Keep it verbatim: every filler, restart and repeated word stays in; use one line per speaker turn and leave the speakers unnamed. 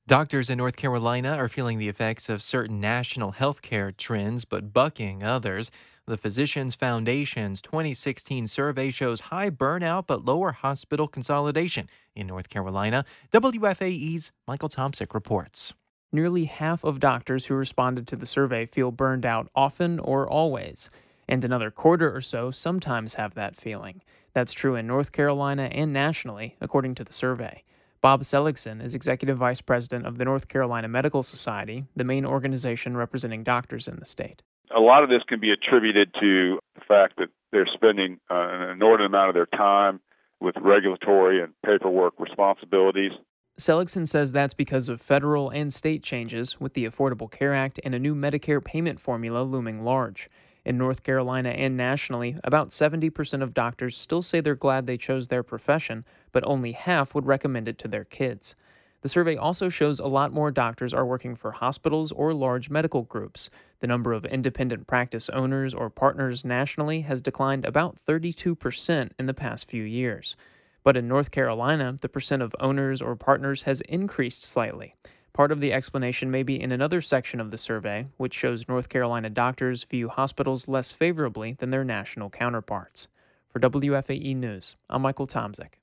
Doctors in North Carolina are feeling the effects of certain national healthcare trends, but bucking others. The Physicians Foundation's twenty sixteen survey shows high burnout but lower hospital consolidation in North Carolina. W F A E's Michael Tomsic reports.
Nearly half of doctors who responded to the survey feel burned out often or always, and another quarter or so sometimes have that feeling. That's true in North Carolina and nationally, according to the survey. Bob Seligson is Executive Vice President of the North Carolina Medical Society, the main organization representing doctors in the state.
A lot of this can be attributed to the fact that they're spending uh, an inordinate amount of their time with regulatory and paperwork responsibilities.
Seligson says that's because of federal and state changes with the Affordable Care Act and a new Medicare payment formula looming large. In North Carolina and nationally, about seventy percent of doctors still say they're glad they chose their profession, but only half would recommend it to their kids. The survey also shows a lot more doctors are working for hospitals or large medical groups. The number of independent practice owners or partners nationally has declined about thirty-two percent in the past few years. But in North Carolina, the percent of owners or partners has increased slightly. Part of the explanation may be in another section of the survey, which shows North Carolina doctors view hospitals less favorably than their national counterparts. For W F A E News, I'm Michael Tomsic.